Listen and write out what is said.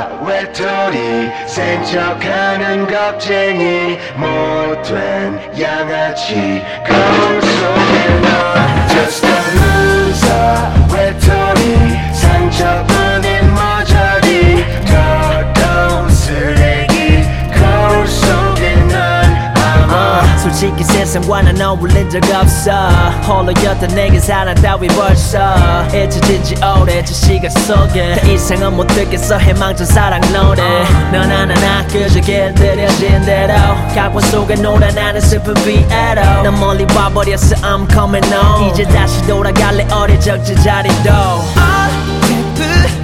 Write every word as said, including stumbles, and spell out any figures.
외톨이 센척하는 겁쟁이 못된 양아치 거울 속에 넌 Just a loser 외톨이 상처뿐인 머저리 더러운 쓰레기 거울 속에 넌 아마 솔직히 세상과는 어울린 적 없어 홀로였던 내게 사랑 따위 벌써 잊혀진 지 오래 저 시간 속에 더 이상은 못 듣겠어 희망찬 사랑 노래 넌 하나나 그저 길들여진 대로 각본 속에 놀아 나는 슬픈 비애로 난 멀리 와버렸어 I'm coming home 이제 다시 돌아갈래 어릴 적 제자리도 어제부터